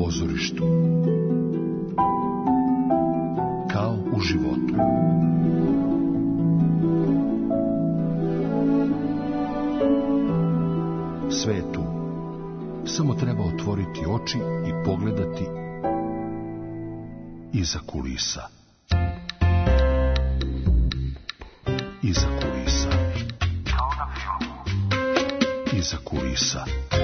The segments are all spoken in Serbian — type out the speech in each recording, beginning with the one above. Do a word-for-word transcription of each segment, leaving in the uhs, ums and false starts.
pozorištu. Kao u životu. Sve je tu. Samo treba otvoriti oči i pogledati iza kulisa. Iza kulisa. Iza kulisa.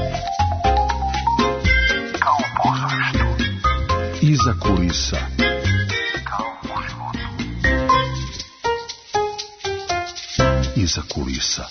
Kao u pozorištu. Iza kulisa. Kao u životu. Iza kulisa.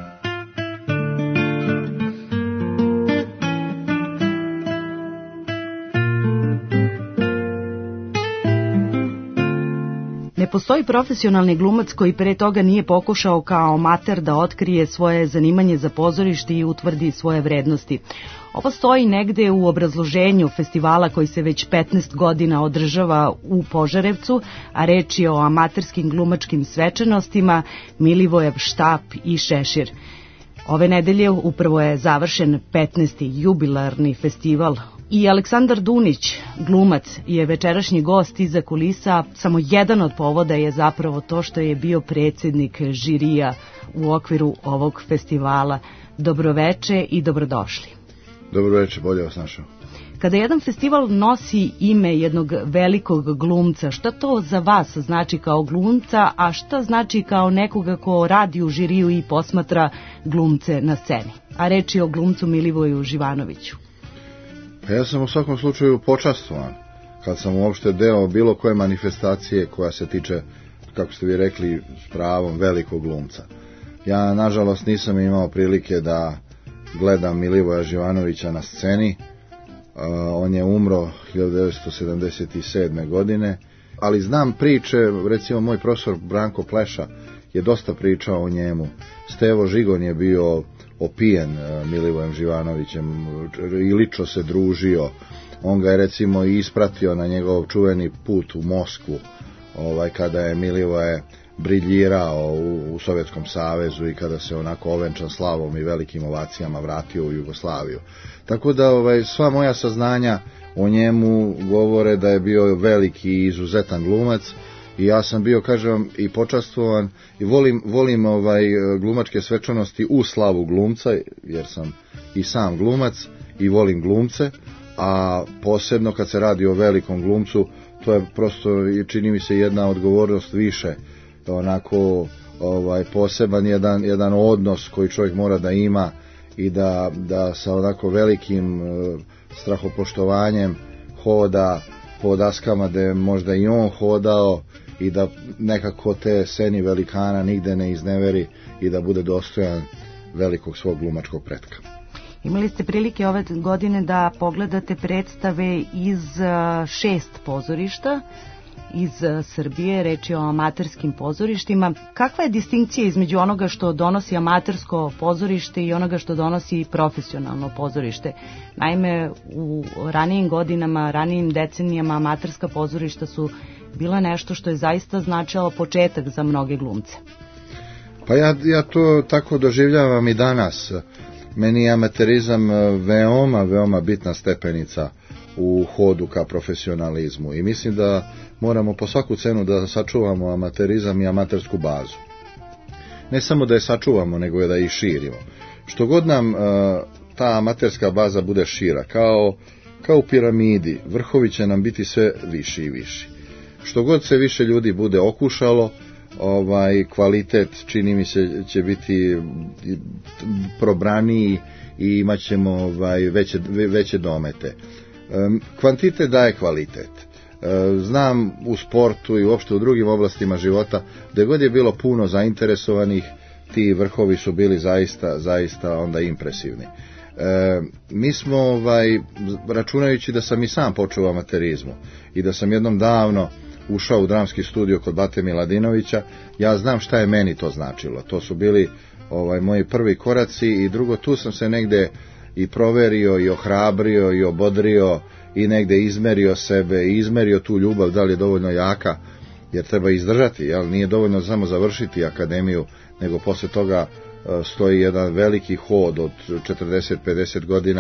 Ne postoji profesionalni glumac koji pre toga nije pokušao kao amater da otkrije svoje zanimanje za pozorište i utvrdi svoje vrednosti. Ovo stoji negde u obrazloženju festivala koji se već petnaest godina održava u Požarevcu, a reč je o amaterskim glumačkim svečanostima Milivojev štap i šešir. Ove nedelje upravo je završen petnaesti jubilarni festival i Aleksandar Dunić, glumac, je večerašnji gost iza kulisa. Samo jedan od povoda je zapravo to što je bio predsjednik žirija u okviru ovog festivala. Dobroveče i dobrodošli. Dobroveče, bolje vas našao. Kada jedan festival nosi ime jednog velikog glumca, šta to za vas znači kao glumca, a šta znači kao nekoga ko radi u žiriju i posmatra glumce na sceni? A reč je o glumcu Milivoju Živanoviću. Pa ja sam u svakom slučaju počastvovan kad sam uopšte deo bilo koje manifestacije koja se tiče, kako ste vi rekli, s pravom velikog glumca. Ja nažalost nisam imao prilike da gledam Milivoja Živanovića na sceni. Uh, on je umro hiljadu devetsto sedamdeset sedme. godine, ali znam priče, recimo moj profesor Branko Pleša je dosta pričao o njemu. Stevo Žigon je bio opijen uh, Milivojem Živanovićem i lično se družio. On ga je recimo ispratio na njegov čuveni put u Moskvu, ovaj, kada je Milivoje briljirao u, u Sovjetskom savezu i kada se onako ovenčan slavom i velikim ovacijama vratio u Jugoslaviju. Tako da ovaj, sva moja saznanja o njemu govore da je bio veliki i izuzetan glumac i ja sam bio, kažem, i počastvovan i volim, volim ovaj, glumačke svečanosti u slavu glumca, jer sam i sam glumac i volim glumce, a posebno kad se radi o velikom glumcu, to je prosto, čini mi se, jedna odgovornost više, onako ovaj, poseban jedan, jedan odnos koji čovjek mora da ima i da, da sa onako velikim uh, strahopoštovanjem hoda po daskama da je možda i on hodao i da nekako te sceni velikana nigde ne izneveri i da bude dostojan velikog svog glumačkog pretka. Imali ste prilike ove godine da pogledate predstave iz šest pozorišta iz Srbije, reč je o amaterskim pozorištima. Kakva je distinkcija između onoga što donosi amatersko pozorište i onoga što donosi profesionalno pozorište? Naime, u ranijim godinama, ranijim decenijama amaterska pozorišta su bila nešto što je zaista značilo početak za mnoge glumce. Pa ja, ja to tako doživljavam i danas. Meni je amaterizam veoma, veoma bitna stepenica u hodu ka profesionalizmu i mislim da moramo po svaku cenu da sačuvamo amaterizam i amatersku bazu. Ne samo da je sačuvamo, nego je da je i širimo. Što god nam uh, ta amaterska baza bude šira, kao, kao u piramidi, vrhovi će nam biti sve viši i viši. Što god se više ljudi bude okušalo, ovaj kvalitet, čini mi se, će biti probraniji i imat ćemo ovaj, veće, veće domete. Kvantitet daje kvalitet. Znam u sportu i uopšte u drugim oblastima života, gdje god je bilo puno zainteresovanih, ti vrhovi su bili zaista, zaista onda impresivni. E, mi smo, ovaj, računajući da sam i sam počeo u amaterizmu i da sam jednom davno ušao u dramski studio kod Bate Miladinovića, ja znam šta je meni to značilo. To su bili ovaj, moji prvi koraci i drugo, tu sam se negde i proverio i ohrabrio i obodrio i negde izmerio sebe i izmerio tu ljubav da li je dovoljno jaka, jer treba izdržati, jel? Nije dovoljno samo završiti akademiju, nego posle toga stoji jedan veliki hod od četrdeset do pedeset godina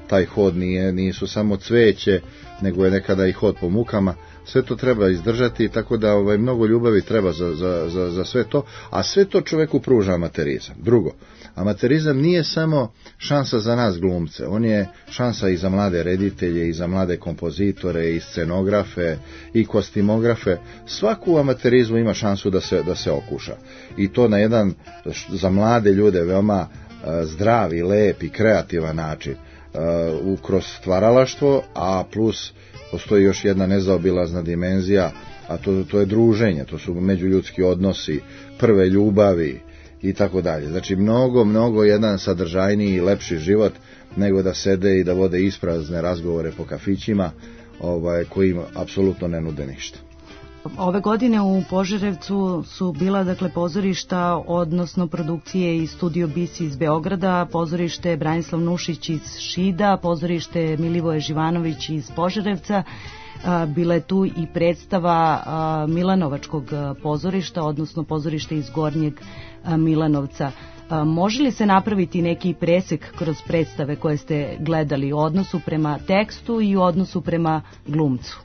taj hod nije, nisu samo cveće, nego je nekada i hod po mukama. Sve to treba izdržati, tako da ovaj, mnogo ljubavi treba za, za, za, za sve to, a sve to čoveku pruža amaterizam. Drugo, amaterizam nije samo šansa za nas glumce, on je šansa i za mlade reditelje, i za mlade kompozitore, i scenografe, i kostimografe. Svaku u amaterizmu ima šansu da se, da se okuša. I to na jedan, za mlade ljude, veoma zdrav i lep i kreativan način, uh, kroz stvaralaštvo, a plus postoji još jedna nezaobilazna dimenzija, a to, to je druženje, to su međuljudski odnosi, prve ljubavi i tako dalje. Znači mnogo, mnogo jedan sadržajniji i lepši život nego da sede i da vode isprazne razgovore po kafićima, ovaj, koji im apsolutno ne nude ništa. Ove godine u Požarevcu su bila dakle pozorišta, odnosno produkcije i Studio Bis iz Beograda, pozorište Branislav Nušić iz Šida, pozorište Milivoje Živanović iz Požarevca. Bila je tu i predstava Milanovačkog pozorišta, odnosno pozorište iz Gornjeg Milanovca. Može li se napraviti neki presek kroz predstave koje ste gledali u odnosu prema tekstu i u odnosu prema glumcu?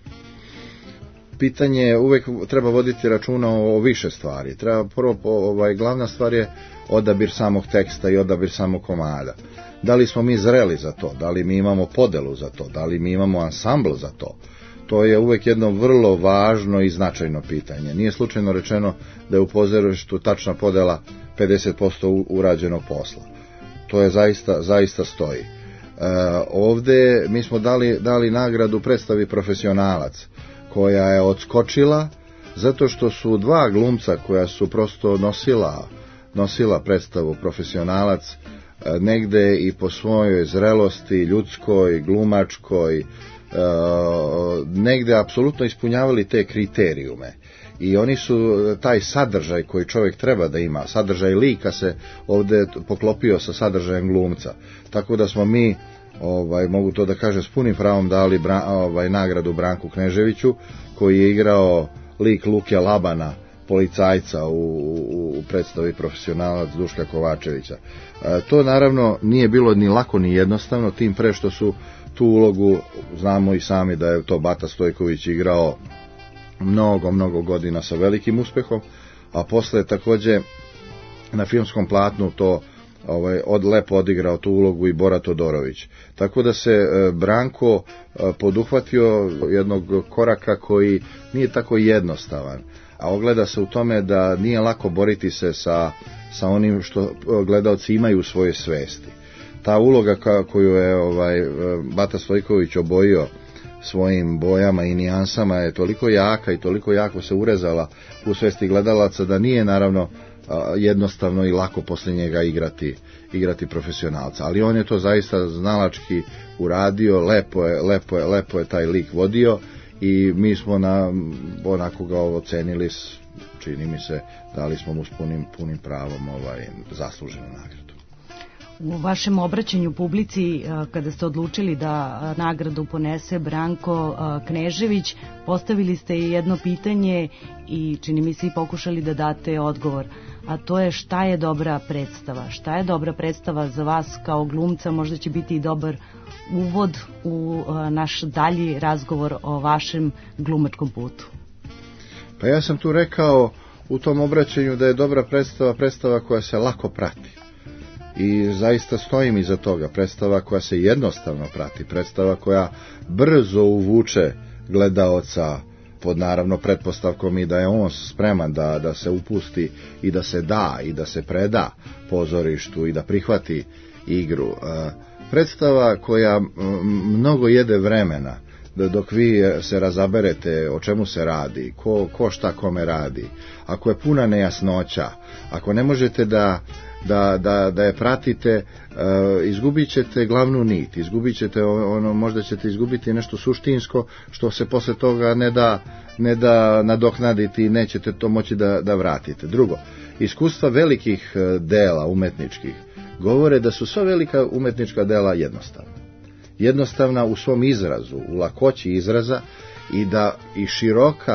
Pitanje, uvek treba voditi računa o više stvari. Treba prvo, ovaj, glavna stvar je odabir samog teksta i odabir samog komada. Da li smo mi zreli za to, da li mi imamo podelu za to, da li mi imamo ansambl za to. To je uvek jedno vrlo važno i značajno pitanje. Nije slučajno rečeno da je u pozorištu tačna podela pedeset posto urađenog posla. To je zaista, zaista stoji. E, ovde mi smo dali, dali nagradu predstavi Profesionalac, koja je odskočila zato što su dva glumca koja su prosto nosila, nosila predstavu Profesionalac negde i po svojoj zrelosti, ljudskoj, glumačkoj, negde apsolutno ispunjavali te kriterijume. I oni su taj sadržaj koji čovjek treba da ima, sadržaj lika se ovde poklopio sa sadržajem glumca. Tako da smo mi, ovaj, mogu to da kažem, s punim pravom dali bra, ovaj, nagradu Branku Kneževiću, koji je igrao lik Luke Labana, policajca u, u, u predstavi Profesionalac Duška Kovačevića. E, to naravno nije bilo ni lako ni jednostavno, tim pre što su tu ulogu, znamo i sami da je to Bata Stojković igrao mnogo, mnogo godina sa velikim uspehom, a posle takođe na filmskom platnu to ovaj, od, lepo odigrao tu ulogu i Bora Todorović. Tako da se e, Branko e, poduhvatio jednog koraka koji nije tako jednostavan, a ogleda se u tome da nije lako boriti se sa, sa onim što gledaoci imaju u svojoj svesti. Ta uloga ka, koju je ovaj, Bata Stojković obojio svojim bojama i nijansama je toliko jaka i toliko jako se urezala u svesti gledalaca da nije naravno jednostavno i lako posle njega igrati, igrati Profesionalca. Ali on je to zaista znalački uradio, lepo je, lepo je, lepo je taj lik vodio i mi smo na, onako ga ocenili, čini mi se, dali smo mu s punim, punim pravom ovaj, zasluženu nagradu. U vašem obraćanju publici, kada ste odlučili da nagradu ponese Branko Knežević, postavili ste jedno pitanje i čini mi se i pokušali da date odgovor, a to je šta je dobra predstava? Šta je dobra predstava za vas kao glumca? Možda će biti i dobar uvod u naš dalji razgovor o vašem glumačkom putu. Pa ja sam tu rekao u tom obraćanju da je dobra predstava predstava koja se lako prati. I zaista stojim iza toga, predstava koja se jednostavno prati, predstava koja brzo uvuče gledaoca, pod naravno pretpostavkom i da je on spreman da, da se upusti i da se da i da se preda pozorištu i da prihvati igru. Predstava koja mnogo jede vremena, da dok vi se razaberete o čemu se radi, ko, ko šta kome radi, ako je puna nejasnoća, ako ne možete da Da, da, da je pratite, uh, izgubit ćete glavnu nit, izgubit ćete ono, možda ćete izgubiti nešto suštinsko što se posle toga ne da, ne da nadoknaditi i nećete to moći da, da vratite. Drugo, iskustva velikih dela umetničkih govore da su sva velika umetnička dela jednostavna. Jednostavna u svom izrazu, u lakoći izraza i da i široka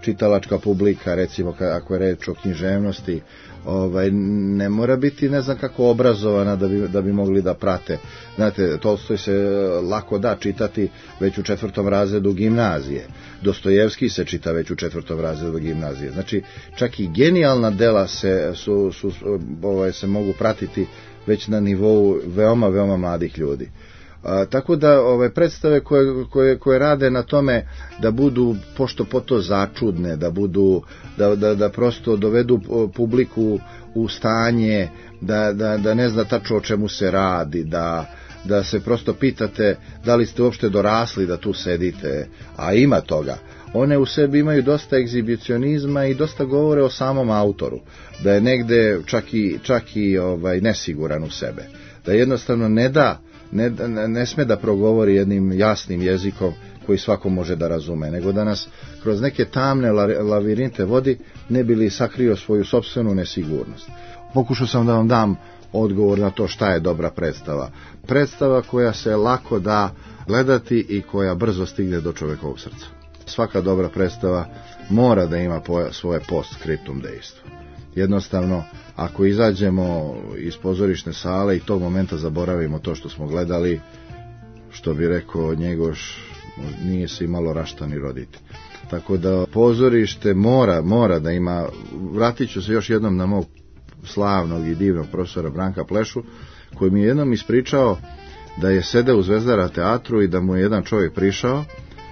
čitalačka publika, recimo ako je reč o književnosti, ovaj, ne mora biti ne znam kako obrazovana da bi, da bi mogli da prate. Znate, Tolstoj se lako da čitati već u četvrtom razredu gimnazije. Dostojevski se čita već u četvrtom razredu gimnazije. Znači, čak i genijalna dela se, su, su, ovaj, se mogu pratiti već na nivou veoma, veoma mladih ljudi. A, tako da ove predstave koje, koje, koje rade na tome da budu pošto po to začudne, da budu da, da, da prosto dovedu publiku u stanje da, da, da ne zna tačno o čemu se radi, da, da se prosto pitate da li ste uopšte dorasli da tu sedite, a ima toga. One u sebi imaju dosta egzibicionizma i dosta govore o samom autoru, da je negde čak i, čak i ovaj, nesiguran u sebe, da jednostavno ne da Ne, ne sme da progovori jednim jasnim jezikom koji svako može da razume, nego da nas kroz neke tamne lavirinte vodi, ne bi li sakrio svoju sopstvenu nesigurnost. Pokušao sam da vam dam odgovor na to šta je dobra predstava. Predstava koja se lako da gledati i koja brzo stigne do čovekovog srca. Svaka dobra predstava mora da ima svoje post-scriptum dejstvo. Jednostavno, ako izađemo iz pozorišne sale i tog momenta zaboravimo to što smo gledali, što bi rekao Njegoš, nije se imalo rašta ni roditi. Tako da pozorište mora, mora da ima, vratit ću se još jednom na mog slavnog i divnog profesora Branka Plešu, koji mi je jednom ispričao da je sedeo u Zvezdara teatru i da mu je jedan čovjek prišao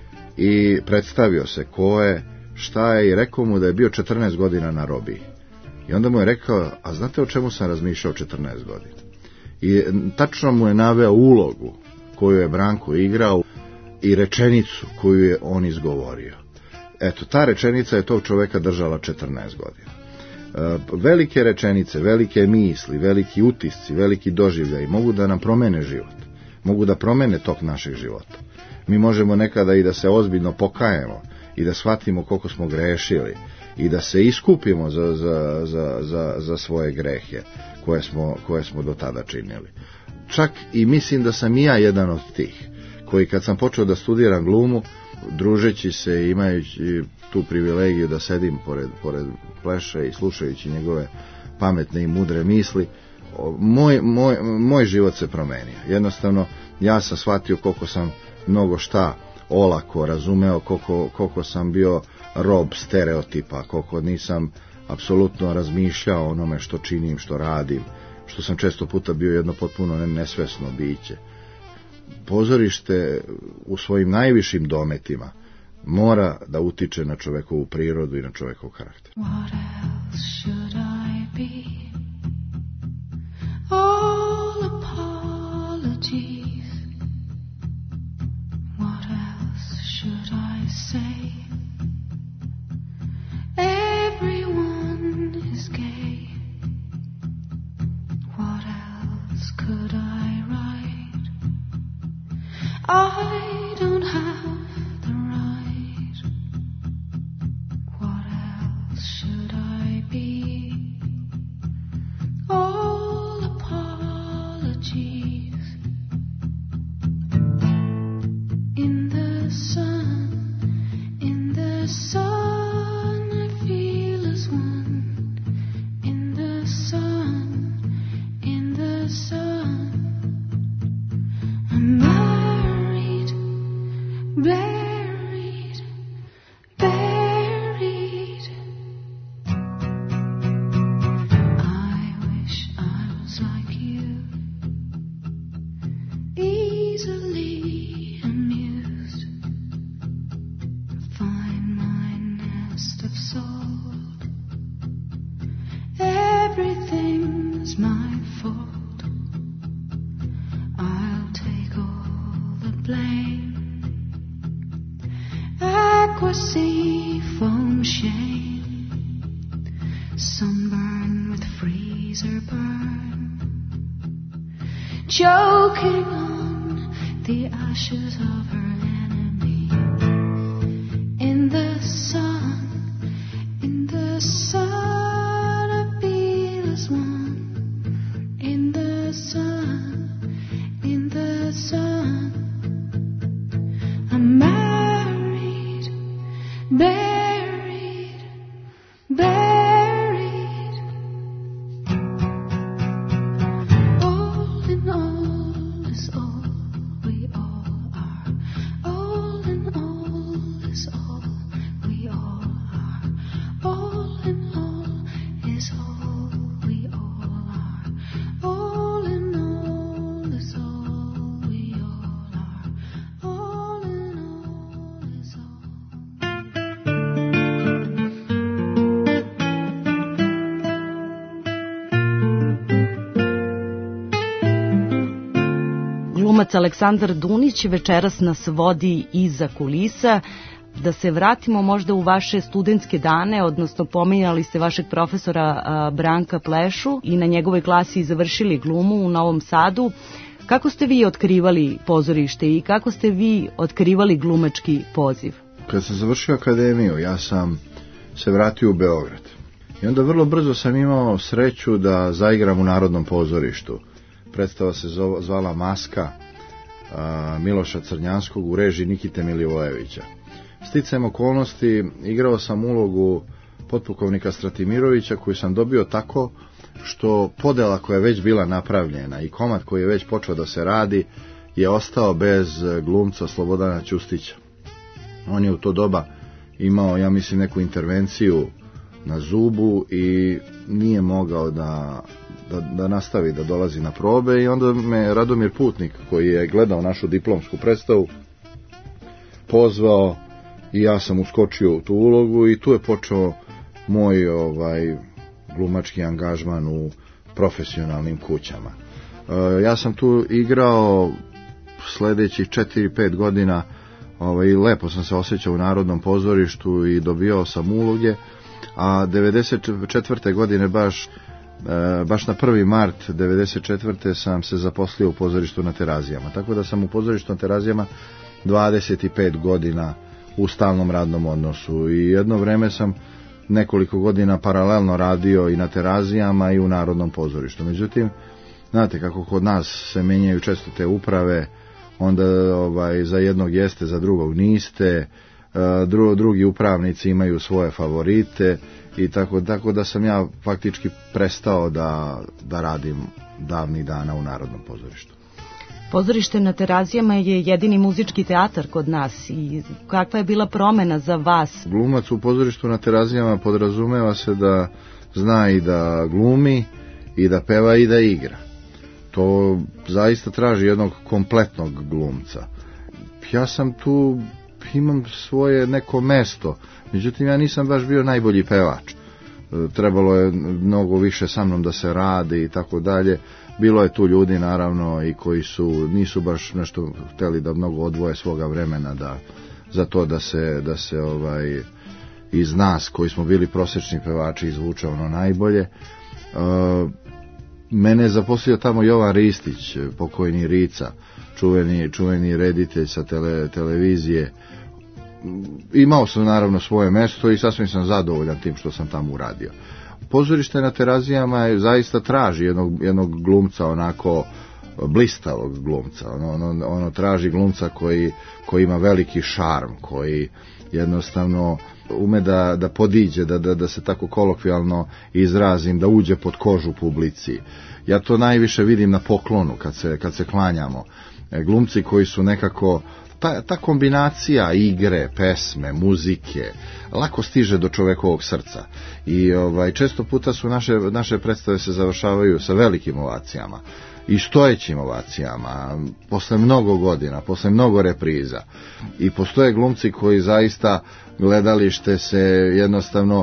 i predstavio se ko je, šta je, i rekao mu da je bio četrnaest godina na robiji. I onda mu je rekao, a znate o čemu sam razmišljao četrnaest godina? I tačno mu je naveo ulogu koju je Branko igrao i rečenicu koju je on izgovorio. Eto, ta rečenica je tog čoveka držala četrnaest godina. E, velike rečenice, velike misli, veliki utisci, veliki doživljaj mogu da nam promene život. Mogu da promene tok našeg života. Mi možemo nekada i da se ozbiljno pokajemo i da shvatimo koliko smo grešili i da se iskupimo za, za, za, za, za svoje grehe koje smo, koje smo do tada činili. Čak i mislim da sam i ja jedan od tih koji kad sam počeo da studiram glumu, družeći se i imajući tu privilegiju da sedim pored, pored Pleše i slušajući njegove pametne i mudre misli, moj, moj, moj život se promenio. Jednostavno, ja sam shvatio koliko sam mnogo šta olako razumeo, koliko, koliko sam bio rob stereotipa, koliko nisam apsolutno razmišljao o onome što činim, što radim, što sam često puta bio jedno potpuno nesvesno biće. Pozorište u svojim najvišim dometima mora da utiče na čovekovu prirodu i na čovekov karakter. What else should I be? All apologies. What else should I say? Everyone is gay. What else could I write? I don't have the right. What else should I be? All apologies. In the sun, in the sun, I feel as one. In the sun, in the sun, I'm married, buried, buried. I wish I was like you, easily amused. Find my nest of salt. Everything's my fault. I'll take all the blame. Aqua sea foam shame. Sunburn with freezer burn. Choking on the ashes of her enemy. In the sun, in the sun, I feel as one. In the sun, in the sun, I'm married, buried. Glumac Aleksandar Dunić večeras nas vodi iza kulisa. Da se vratimo možda u vaše studentske dane, odnosno pominjali ste vašeg profesora a, Branka Plešu i na njegovoj klasi završili glumu u Novom Sadu. Kako ste vi otkrivali pozorište i kako ste vi otkrivali glumački poziv? Kad sam završio akademiju, ja sam se vratio u Beograd. I onda vrlo brzo sam imao sreću da zaigram u Narodnom pozorištu. Predstava se zvala Maska a, Miloša Crnjanskog u režiji Nikite Milivojevića. Sticajem okolnosti igrao sam ulogu potpukovnika Stratimirovića koju sam dobio tako što podela koja je već bila napravljena i komad koji je već počeo da se radi je ostao bez glumca Slobodana Ćustića. On je u to doba imao, ja mislim, neku intervenciju na zubu i nije mogao da, da, da nastavi da dolazi na probe i onda me Radomir Putnik koji je gledao našu diplomsku predstavu pozvao i ja sam uskočio u tu ulogu i tu je počeo moj ovaj glumački angažman u profesionalnim kućama. E, ja sam tu igrao sledećih četiri pet godina, ovaj, lepo sam se osjećao u Narodnom pozorištu i dobijao sam uloge, a devedeset četvrte godine baš, e, baš na prvi mart devedeset četvrte sam se zaposlio u pozorištu na Terazijama, tako da sam u pozorištu na Terazijama dvadeset pet godina u stalnom radnom odnosu i jedno vreme sam nekoliko godina paralelno radio i na Terazijama i u Narodnom pozorištu. Međutim, znate kako kod nas se menjaju često te uprave, onda ovaj, za jednog jeste, za drugog niste, dru, drugi upravnici imaju svoje favorite i tako, tako da sam ja faktički prestao da, da radim davnih dana u Narodnom pozorištu. Pozorište na Terazijama je jedini muzički teatar kod nas i kakva je bila promena za vas? Glumac u pozorištu na Terazijama podrazumeva se da zna i da glumi, i da peva i da igra. To zaista traži jednog kompletnog glumca. Ja sam tu, imam svoje neko mesto, međutim ja nisam baš bio najbolji pevač. Trebalo je mnogo više sa mnom da se radi i tako dalje. Bilo je tu ljudi naravno i koji su nisu baš nešto hteli da mnogo odvoje svoga vremena da za to da se da se ovaj iz nas koji smo bili prosječni pevači izvuče ono najbolje. E, mene je zaposlio tamo Jovan Ristić, pokojni Rica, čuveni čuveni reditelj sa tele, televizije. Imao sam naravno svoje mesto i sasvim sam zadovoljan tim što sam tamo uradio. Pozorište na Terazijama je, zaista traži jednog, jednog glumca, onako blistavog glumca. Ono, ono, ono traži glumca koji, koji ima veliki šarm, koji jednostavno ume da, da podiđe, da, da, da se tako kolokvijalno izrazim, da uđe pod kožu publici. Ja to najviše vidim na poklonu kad se, kad se klanjamo. Glumci koji su nekako Ta, ta kombinacija igre, pesme, muzike lako stiže do čovekovog srca i ovaj, često puta su naše, naše predstave se završavaju sa velikim ovacijama i stojećim ovacijama posle mnogo godina, posle mnogo repriza i postoje glumci koji zaista gledalište se jednostavno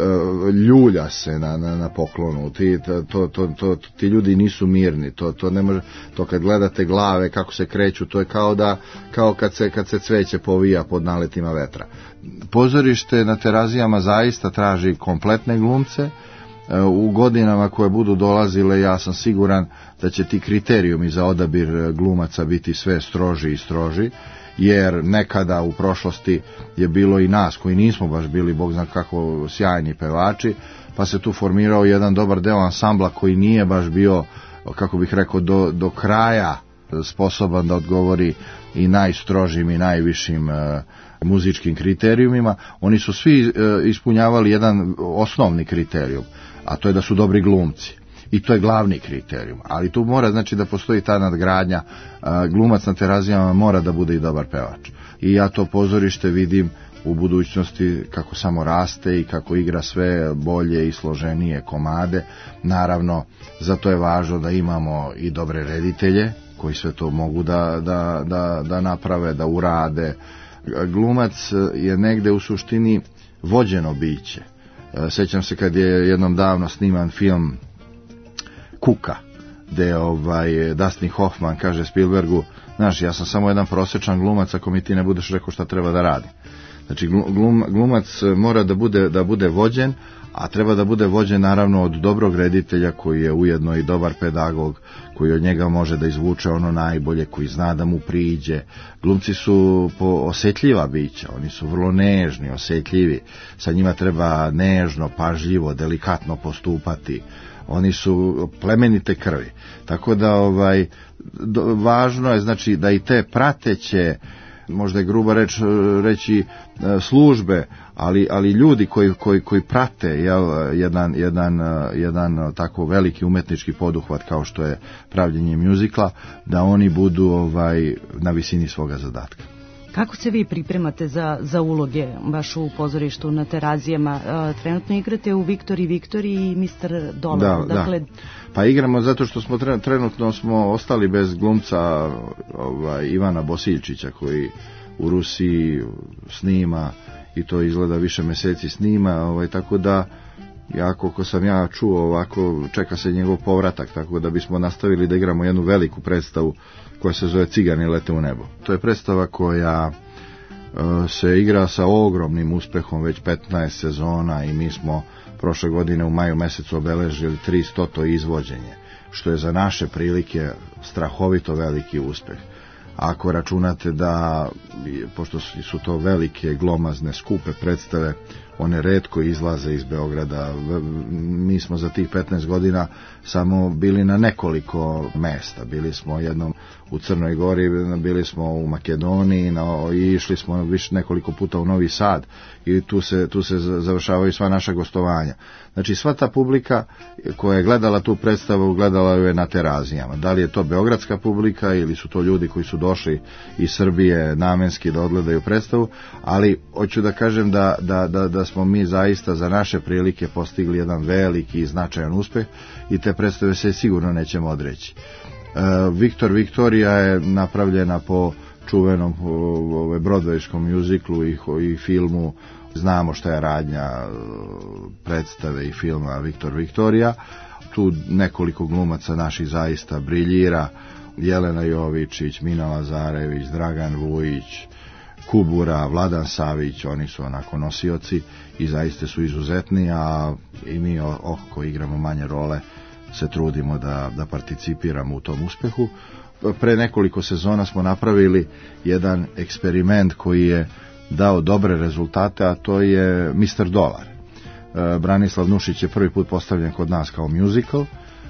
ljulja se na, na, na poklonu. Ti, to, to, to, ti ljudi nisu mirni, to, to ne može, to kad gledate glave kako se kreću, to je kao da kao kad se, kad se cveće povija pod naletima vetra. Pozorište na Terazijama zaista traži kompletne glumce. U godinama koje budu dolazile ja sam siguran da će ti kriterijumi za odabir glumaca biti sve stroži i stroži, jer nekada u prošlosti je bilo i nas koji nismo baš bili bog zna kako sjajni pevači, pa se tu formirao jedan dobar deo ansambla koji nije baš bio, kako bih rekao, do, do kraja sposoban da odgovori i najstrožim i najvišim e, muzičkim kriterijumima. Oni su svi e, ispunjavali jedan osnovni kriterijum, a to je da su dobri glumci. I to je glavni kriterijum, ali tu mora znači da postoji ta nadgradnja, glumac na Terazijama mora da bude i dobar pevač. I ja to pozorište vidim u budućnosti kako samo raste i kako igra sve bolje i složenije komade. Naravno, zato je važno da imamo i dobre reditelje koji sve to mogu da, da, da, da naprave, da urade. Glumac je negde u suštini vođeno biće. Sećam se kad je jednom davno sniman film Kuka, gde ovaj Dustin Hoffman kaže Spielbergu, znaš, ja sam samo jedan prosječan glumac, ako mi ti ne budeš rekao šta treba da radi. Znači glum, glumac mora da bude, da bude vođen, a treba da bude vođen naravno od dobrog reditelja koji je ujedno i dobar pedagog, koji od njega može da izvuče ono najbolje, koji zna da mu priđe. Glumci su po osjetljiva bića, oni su vrlo nežni, osjetljivi, sa njima treba nežno, pažljivo, delikatno postupati. Oni su plemenite krvi. Tako da ovaj do, važno je znači da i te prateće, možda je grubo reč, reći službe, ali, ali ljudi koji, koji, koji prate jel, jedan, jedan, jedan tako veliki umetnički poduhvat kao što je pravljenje mjuzikla, da oni budu ovaj na visini svoga zadatka. Kako se vi pripremate za, za uloge baš u pozorištu na Terazijama? E, trenutno igrate u Viktori Viktori i mister Dolar. Da, dakle... da. Pa igramo zato što smo trenutno smo ostali bez glumca ovaj, Ivana Bosiljčića koji u Rusiji snima i to izgleda više mjeseci snima, ovaj, tako da ja koliko sam ja čuo ovako čeka se njegov povratak, tako da bismo nastavili da igramo jednu veliku predstavu koja se zove Cigani lete u nebo. To je predstava koja uh, se igra sa ogromnim uspehom već petnaest sezona i mi smo prošle godine u maju mjesecu obeležili tristoto izvođenje, što je za naše prilike strahovito veliki uspeh. Ako računate da, pošto su to velike, glomazne, skupe predstave, one retko izlaze iz Beograda. Mi smo za tih petnaest godina samo bili na nekoliko mesta. Bili smo jednom u Crnoj Gori, bili smo u Makedoniji na, i išli smo više nekoliko puta u Novi Sad i tu se, tu se završavaju sva naša gostovanja. Znači sva ta publika koja je gledala tu predstavu, gledala ju je na Terazijama. Da li je to beogradska publika ili su to ljudi koji su došli iz Srbije namenski da odgledaju predstavu, ali hoću da kažem da, da, da, da smo mi zaista za naše prilike postigli jedan veliki i značajan uspeh i te predstave se sigurno nećemo odreći. E, Viktor Viktorija je napravljena po čuvenom ove, broadwayskom mjuziklu i, i filmu. Znamo šta je radnja predstave i filma Viktor Viktorija. Tu nekoliko glumaca naših zaista briljira. Jelena Jovičić, Mina Lazarević, Dragan Vujić, Kubura, Vladan Savić, oni su onako nosioci i zaista su izuzetni, a i mi oko igramo manje role se trudimo da, da participiramo u tom uspehu. Pre nekoliko sezona smo napravili jedan eksperiment koji je dao dobre rezultate, a to je mister Dolar. Branislav Nušić je prvi put postavljen kod nas kao musical.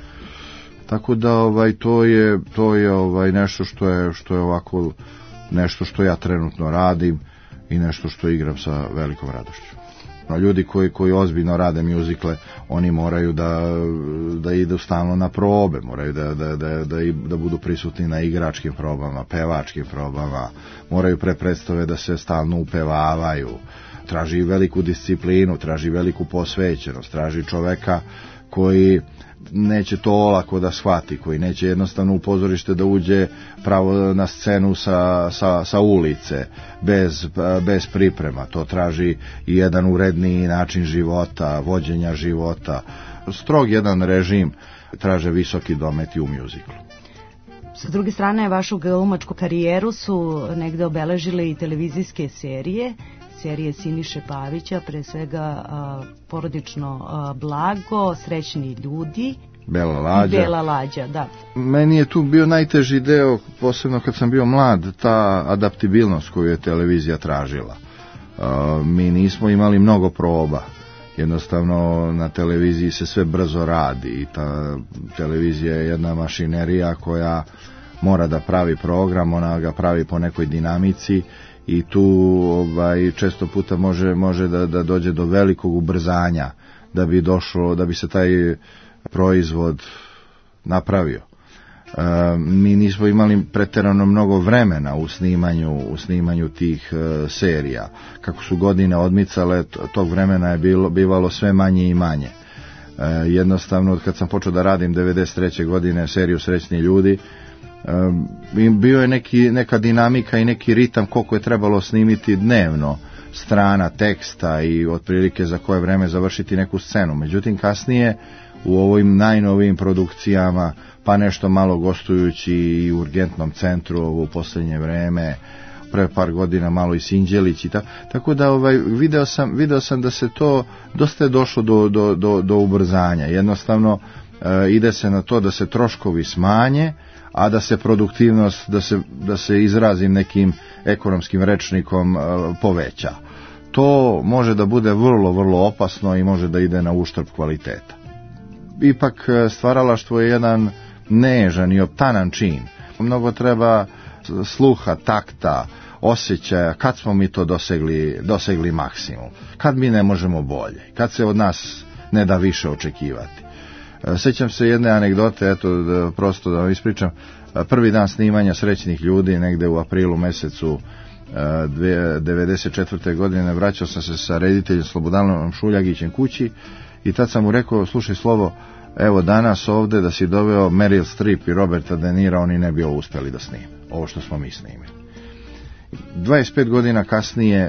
Tako da ovaj to je to je ovaj nešto što je što je ovako nešto što ja trenutno radim i nešto što igram sa velikom radošću. A ljudi koji koji ozbiljno rade mjuzikle, oni moraju da da idu stalno na probe, moraju da da da da, da budu prisutni na igračkim probama, pevačkim probama, moraju pre predstave da se stalno upevavaju. Traži veliku disciplinu, traži veliku posvećenost, traži čoveka koji neće to olako da shvati, koji neće jednostavno u pozorište da uđe pravo na scenu sa, sa, sa ulice, bez, bez priprema. To traži i jedan uredniji način života, vođenja života. Strog jedan režim traže visoki dometi u mjuziklu. Sa druge strane, vašu glumačku karijeru su negde obeležile i televizijske serije, serije Siniše Pavića, pre svega a, porodično a, blago, Srećni ljudi, Bela lađa. Bela lađa, da. Meni je tu bio najteži deo, posebno kad sam bio mlad, ta adaptibilnost koju je televizija tražila. A, mi nismo imali mnogo proba. Jednostavno na televiziji se sve brzo radi i ta televizija je jedna mašinerija koja mora da pravi program, ona ga pravi po nekoj dinamici i tu ovaj često puta može može da da dođe do velikog ubrzanja da bi došlo da bi se taj proizvod napravio. E, mi nismo imali pretjerano mnogo vremena u snimanju u snimanju tih e, serija. Kako su godine odmicale, tog vremena je bilo bivalo sve manje i manje. E, jednostavno, kad sam počeo da radim devedeset treće godine seriju Srećni ljudi, e, bio je neki, neka dinamika i neki ritam koliko je trebalo snimiti dnevno strana teksta i otprilike za koje vreme završiti neku scenu. Međutim, kasnije u ovim najnovijim produkcijama, pa nešto malo gostujući i u Urgentnom centru u posljednje vreme, pre par godina malo i Sinđelić i ta, tako da ovaj, video, sam, video sam da se to dosta je došlo do, do, do, do ubrzanja. Jednostavno e, ide se na to da se troškovi smanje, a da se produktivnost, da se, da se izrazim nekim ekonomskim rečnikom, e, poveća. To može da bude vrlo, vrlo opasno i može da ide na uštrb kvaliteta. Ipak stvaralaštvo je jedan nežan i optanan čin. Mnogo treba sluha, takta, osjećaja, kad smo mi to dosegli, dosegli maksimum, kad mi ne možemo bolje, kad se od nas ne da više očekivati. Sjećam se jedne anegdote, eto, da, prosto da vam ispričam, prvi dan snimanja Srećnih ljudi, negde u aprilu mesecu devedeset četvrte godine, vraćao sam se sa rediteljem Slobodanom Šuljagićem kući i tad sam mu rekao, slušaj Slobo, evo danas ovde da si doveo Meryl Streep i Roberta De Nira, oni ne bi ovo uspjeli da snime, ovo što smo mi snimili. dvadeset pet godina kasnije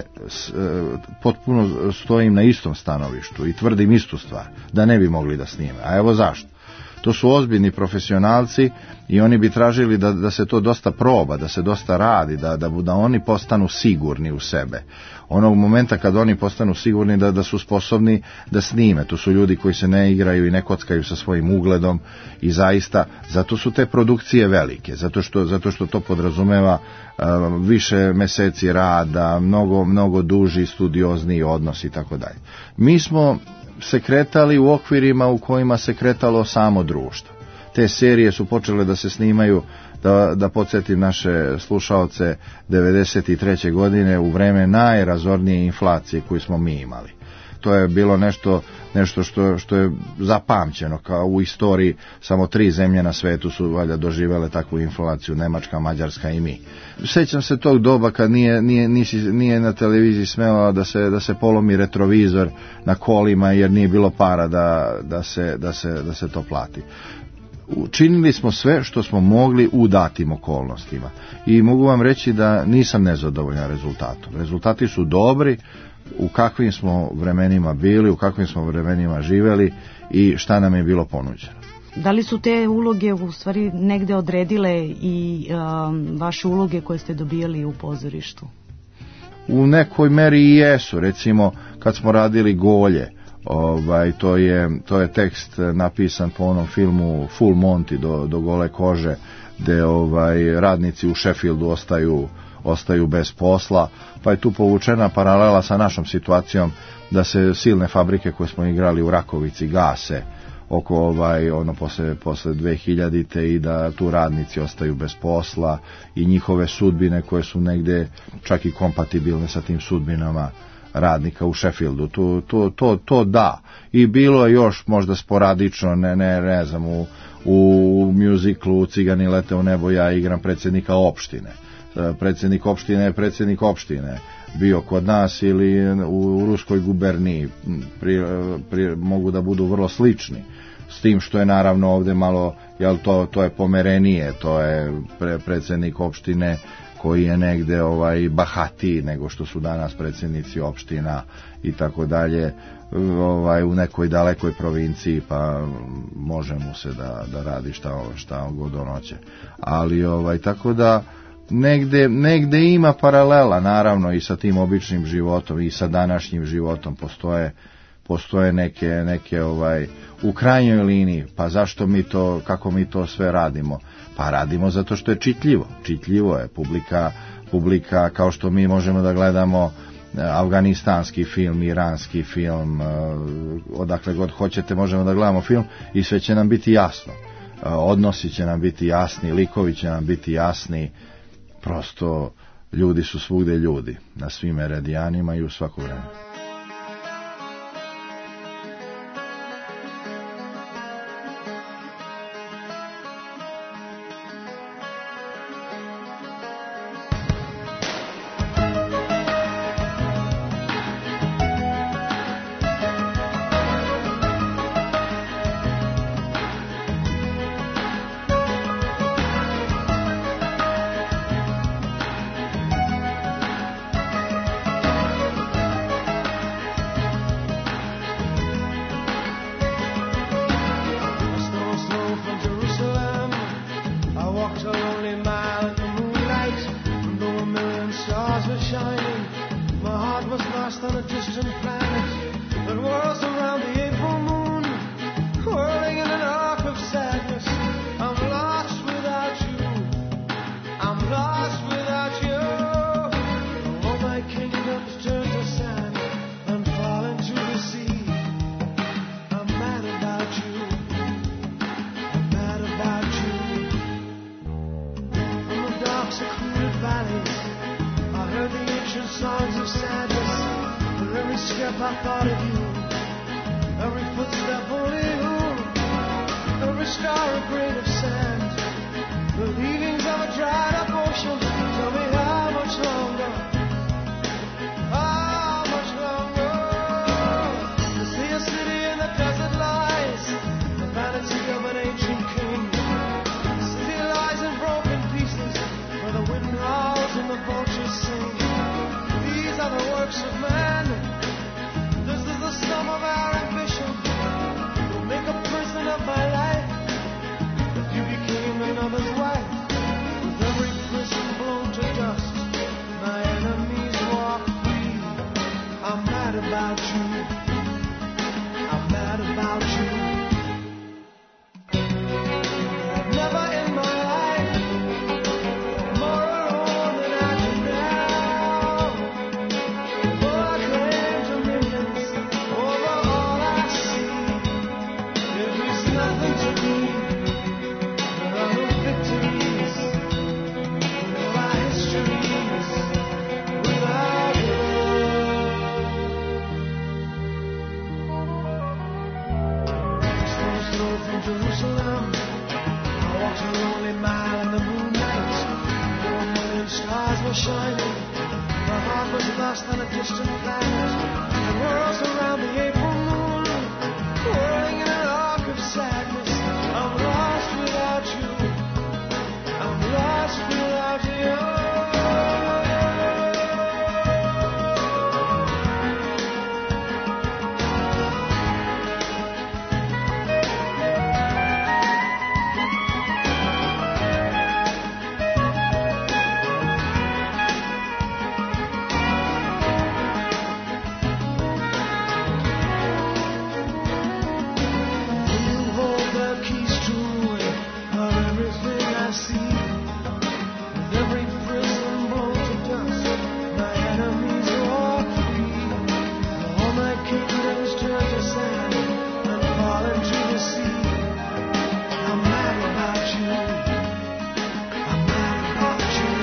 potpuno stojim na istom stanovištu i tvrdim istu stvar, da ne bi mogli da snime. A evo zašto? To su ozbiljni profesionalci i oni bi tražili da, da se to dosta proba, da se dosta radi, da, da, da oni postanu sigurni u sebe. Onog momenta kad oni postanu sigurni da, da su sposobni da snime, to su ljudi koji se ne igraju i ne kockaju sa svojim ugledom i zaista, zato su te produkcije velike, zato što, zato što to podrazumeva uh, više meseci rada, mnogo, mnogo duži studiozni odnos i tako dalje. Mi smo se kretali u okvirima u kojima se kretalo samo društvo. Te serije su počele da se snimaju, da, da podsjetim naše slušaoce, devedeset treće godine u vreme najrazornije inflacije koju smo mi imali. To je bilo nešto, nešto što, što je zapamćeno, kao u istoriji samo tri zemlje na svetu su valjda doživjele takvu inflaciju, Nemačka, Mađarska i mi. Sjećam se tog doba kad nije, nije, nisi, nije na televiziji smelo da se, da se polomi retrovizor na kolima jer nije bilo para da, da, se, da, se, da se to plati. Učinili smo sve što smo mogli u datim okolnostima i mogu vam reći da nisam nezadovoljan rezultatom. Rezultati su dobri, u kakvim smo vremenima bili, u kakvim smo vremenima živeli i šta nam je bilo ponuđeno. Da li su te uloge u stvari negde odredile i um, vaše uloge koje ste dobijali u pozorištu? U nekoj meri i jesu. Recimo kad smo radili Golje, ovaj, to, je, to je tekst napisan po onom filmu Full Monty, do, do gole kože, gde ovaj, radnici u Sheffieldu ostaju ostaju bez posla, pa je tu povučena paralela sa našom situacijom da se silne fabrike koje smo igrali u Rakovici gase oko ovaj ono posle posle dve hiljadite i da tu radnici ostaju bez posla i njihove sudbine koje su negde čak i kompatibilne sa tim sudbinama radnika u Sheffieldu. To, to, to, to da. I bilo je još možda sporadično, ne, ne, ne znam, u, u muziklu Cigani lete u nebo ja igram predsjednika opštine. Predsjednik opštine je predsjednik opštine bio kod nas ili u ruskoj guberniji, pri, pri, mogu da budu vrlo slični, s tim što je naravno ovdje malo, jel to, to je pomerenije, to je pre, predsjednik opštine koji je negde ovaj bahatiji nego što su danas predsjednici opština i tako dalje, ovaj u nekoj dalekoj provinciji, pa može mu se da, da radi šta, šta god on hoće. Ali ovaj tako da Negde, negde ima paralela naravno i sa tim običnim životom i sa današnjim životom postoje, postoje neke, neke ovaj, u krajnjoj liniji, pa zašto mi to, kako mi to sve radimo? Pa radimo zato što je čitljivo, čitljivo je, publika, publika kao što mi možemo da gledamo afganistanski film, iranski film, odakle god hoćete možemo da gledamo film i sve će nam biti jasno, odnosi će nam biti jasni, likovi će nam biti jasni. Prosto ljudi su svugde ljudi, na svim meridijanima i u svako vreme. lost on a distant planet that whirls around the April moon, whirling in an arc of sadness. I'm lost without you. I'm lost without you. All my kingdoms turn to sand and fall into the sea. I'm mad about you. I'm mad about you. From the dark secluded valleys I heard the ancient songs of sadness. With every step I thought of you, every footstep only you, every scar a grain of sand, the leavings of a dried up ocean. Tell me how much longer, how much longer? To see a city in the desert lies, the vanity of an ancient king. The city lies in broken pieces, where the wind howls and the vultures sing. These are the works of man. This is the sum of our ambition. You'll make a prison of my life if you became another's wife. With every prison blown to dust, my enemies walk free. I'm mad about you. I'm mad about you. I've never in my life more alone than I do now. For I claim dominions over all I see. It means nothing to me. There are no victories. There are histories without you. Stones thrown from Jerusalem. I walked a lonely mile in the moonlight. Four million stars were shining. My heart was lost on a distant planet. It whirls around the April moon, whirling in an arc of sadness. I'm lost without you. I'm lost without you. You hold the keys to ruin of everything I see. With every prison blown to dust, my enemies walk free. All my kingdoms turn to sand and fall into the sea. I'm mad about you. I'm mad about you.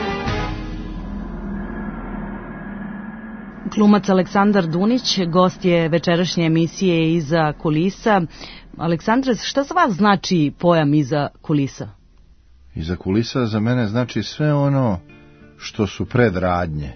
Glumac Aleksandar Dunić gost je večerašnje emisije Iza kulisa. Aleksandre, šta za vas znači pojam iza kulisa? Iza kulisa za mene znači sve ono što su predradnje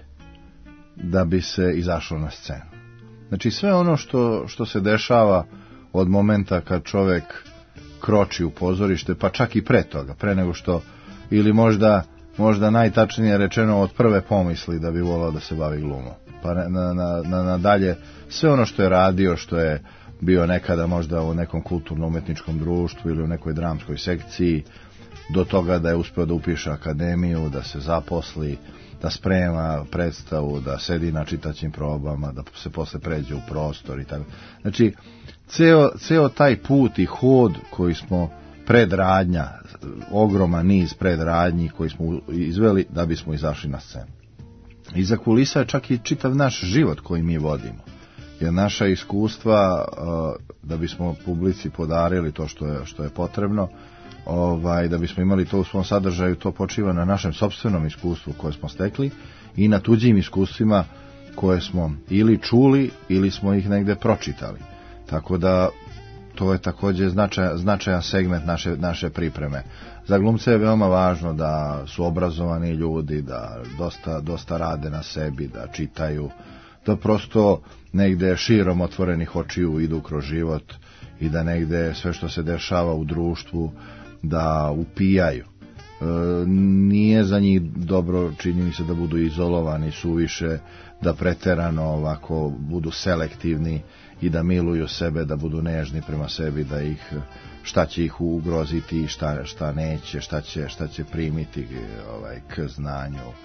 da bi se izašlo na scenu. Znači sve ono što, što se dešava od momenta kad čovjek kroči u pozorište, pa čak i pre toga, pre nego što, ili možda, možda najtačnije rečeno od prve pomisli da bi volao da se bavi glumom. Pa na, na, na, na dalje sve ono što je radio, što je bio nekada možda u nekom kulturno-umetničkom društvu ili u nekoj dramskoj sekciji, do toga da je uspio da upiše akademiju, da se zaposli, da sprema predstavu, da sedi na čitaćim probama, da se posle pređe u prostor i tako. Znači, ceo, ceo taj put i hod koji smo predradnja, ogroman niz predradnji koji smo izveli da bismo izašli na scenu. Iza kulisa je čak i čitav naš život koji mi vodimo. Jer naša iskustva, da bismo publici podarili to što je, što je potrebno, ovaj, da bismo imali to u svom sadržaju, to počiva na našem sopstvenom iskustvu koje smo stekli i na tuđim iskustvima koje smo ili čuli ili smo ih negde pročitali. Tako da to je također značajan, značajan segment naše, naše pripreme. Za glumce je veoma važno da su obrazovani ljudi, da dosta, dosta rade na sebi, da čitaju, da prosto negde širom otvorenih očiju idu kroz život i da negde sve što se dešava u društvu da upijaju. E, nije za njih dobro, čini mi se, da budu izolovani suviše, da preterano ovako budu selektivni i da miluju sebe, da budu nežni prema sebi, da ih, šta će ih ugroziti, šta, šta neće, šta će, šta će primiti ovaj, k znanju.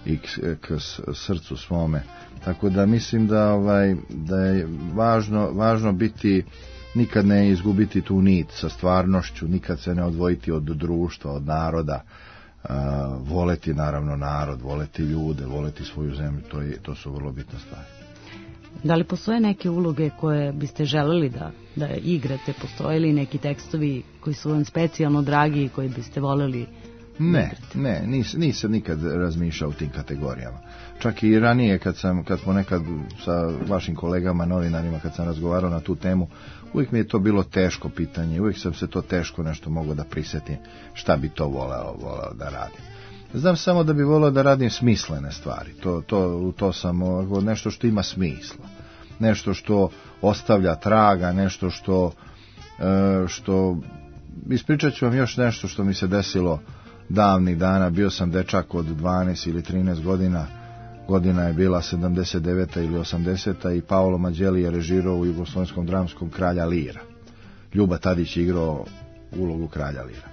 i k, k srcu svome. Tako da mislim da ovaj da je važno važno biti, nikad ne izgubiti tu nit sa stvarnošću, nikad se ne odvojiti od društva, od naroda, uh, voleti naravno narod, voleti ljude, voleti svoju zemlju, to je to su vrlo bitne stvari. Da li postoje neke uloge koje biste želeli da, da igrate? Postoje li neki tekstovi koji su vam specijalno dragi i koji biste voljeli? Ne, ne, nis, nisam nikad razmišljao u tim kategorijama. Čak i ranije kad sam, kad smo nekad sa vašim kolegama, novinarima, kad sam razgovarao na tu temu, uvijek mi je to bilo teško pitanje, uvijek sam se to teško nešto mogao da prisetim šta bi to voleo, voleo da radim. Znam samo da bi voleo da radim smislene stvari, to, to, to sam nešto što ima smisla, nešto što ostavlja traga, nešto što, što ispričat ću vam još nešto što mi se desilo davnih dana. Bio sam dečak od dvanaest ili trinaest godina, godina je bila sedamdeset deveta ili osamdeseta i Paolo Mađeli je režirao u jugoslovenskom dramskom Kralja Lira. Ljuba Tadić je igrao ulogu Kralja Lira.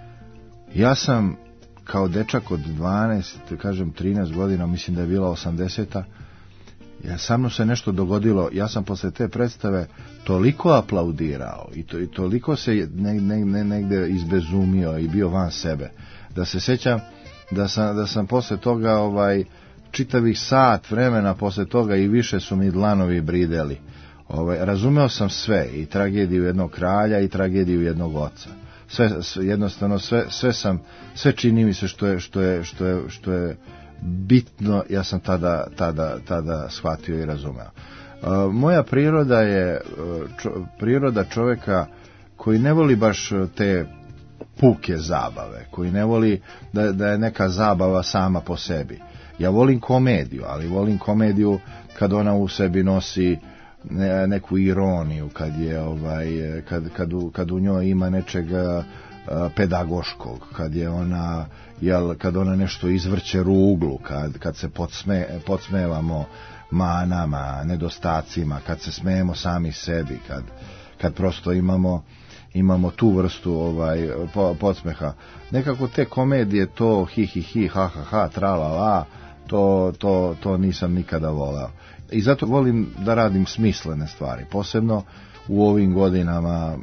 Ja sam kao dečak od dvanaest, kažem trinaest godina, mislim da je bila osamdeseta, ja, sa mnom se nešto dogodilo, ja sam posle te predstave toliko aplaudirao i, to, i toliko se ne, ne, ne, negde izbezumio i bio van sebe, da se sećam da sam, da sam posle toga ovaj, čitavih sat vremena posle toga i više su mi dlanovi brideli. Ovaj, razumeo sam sve, i tragediju jednog kralja i tragediju jednog oca. Sve, sve jednostavno sve, sve sam, sve čini mi se što je, što je, što je, što je bitno, ja sam tada, tada, tada shvatio i razumeo. Uh, moja priroda je čo, priroda čovjeka koji ne voli baš te puke zabave, koji ne voli da, da je neka zabava sama po sebi. Ja volim komediju, ali volim komediju kad ona u sebi nosi ne, neku ironiju, kad je ovaj kad kad u, kad u njoj ima nečega pedagoškog, kad je ona jel, kad ona nešto izvrće ruglu, kad kad se podsme, podsmevamo manama, nedostacima, kad se smejemo sami sebi, kad kad prosto imamo imamo tu vrstu ovaj podsmeha. Nekako te komedije, to hi hi hi ha ha ha tra la la, to to to nisam nikada voleo. I zato volim da radim smislene stvari, posebno u ovim godinama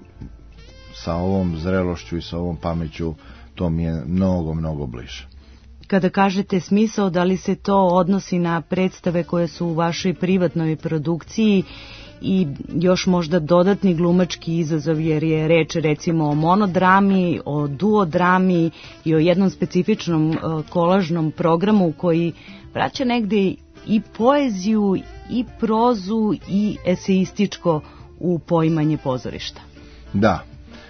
sa ovom zrelošću i sa ovom pameću, to mi je mnogo, mnogo bliže. Kada kažete smisao, da li se to odnosi na predstave koje su u vašoj privatnoj produkciji i još možda dodatni glumački izazov, jer je reč recimo o monodrami, o duodrami i o jednom specifičnom kolažnom programu koji vraća negde i poeziju i prozu i eseističko u poimanje pozorišta. Da,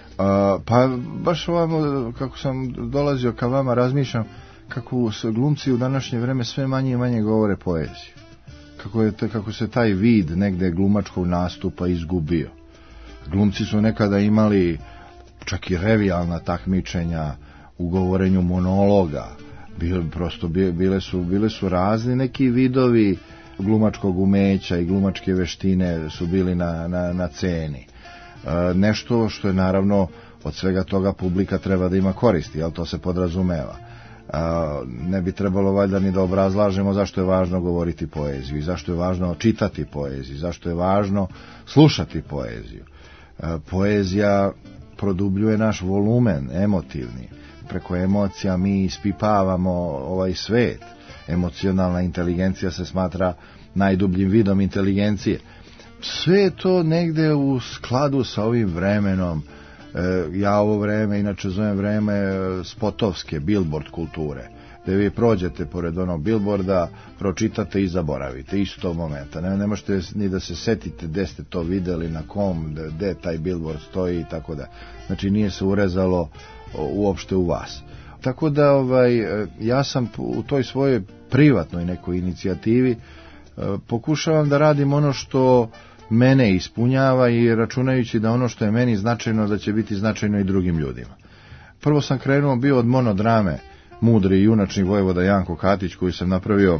uh, pa baš ovamo kako sam dolazio ka vama razmišljam kako se glumci u današnje vreme sve manje i manje govore poeziju. Kako, je, kako se taj vid negde glumačkog nastupa izgubio. Glumci su nekada imali čak i revijalna takmičenja u govorenju monologa. Bile, prosto bile su, bile su razni neki vidovi glumačkog umeća i glumačke veštine su bili na, na, na ceni. E, nešto što je naravno od svega toga publika treba da ima koristi, ali to se podrazumeva. E, ne bi trebalo valjda ni da obrazlažemo zašto je važno govoriti poeziju i zašto je važno čitati poeziju, zašto je važno slušati poeziju. E, poezija produbljuje naš volumen emotivni. Preko emocija mi ispipavamo ovaj svet. Emocionalna inteligencija se smatra najdubljim vidom inteligencije. Sve je to negde u skladu sa ovim vremenom. E, ja ovo vreme inače zovem vreme spotovske, billboard kulture, da vi prođete pored onog billboarda, pročitate i zaboravite istog momenta. Ne, ne možete ni da se setite gde ste to videli, na kom, gde taj billboard stoji i tako da. Znači nije se urezalo uopšte u vas. Tako da ovaj, ja sam u toj svojoj privatnoj nekoj inicijativi pokušavam da radim ono što mene ispunjava i računajući da ono što je meni značajno da će biti značajno i drugim ljudima. Prvo sam krenuo bio od monodrame Mudri i junačni vojvoda Janko Katić koju sam napravio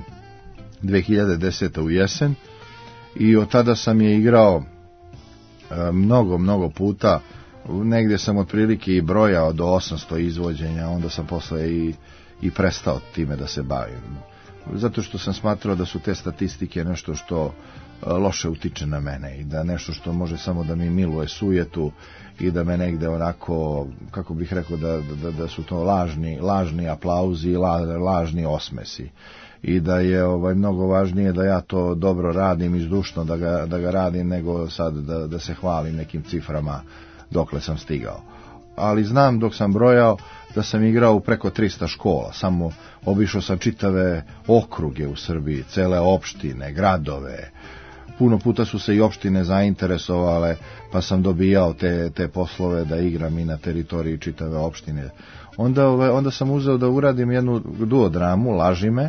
dve hiljade desete u jesen i od tada sam je igrao mnogo, mnogo puta. Negdje sam otprilike i brojao do osamsto izvođenja, onda sam posle i, i prestao time da se bavim. zato što sam smatrao da su te statistike nešto što loše utiče na mene i da nešto što može samo da mi miluje sujetu i da me negde onako, kako bih rekao, da, da, da su to lažni, lažni aplauzi i la, lažni osmesi i da je ovaj mnogo važnije da ja to dobro radim i zdušno da ga, da ga radim nego sad da, da se hvalim nekim ciframa dokle sam stigao. Ali znam dok sam brojao da sam igrao u preko trista škola, samo obišao sam čitave okruge u Srbiji, cele opštine, gradove. Puno puta su se i opštine zainteresovale, pa sam dobijao te, te poslove da igram i na teritoriji čitave opštine. Onda, onda sam uzeo da uradim jednu duodramu, Laži me.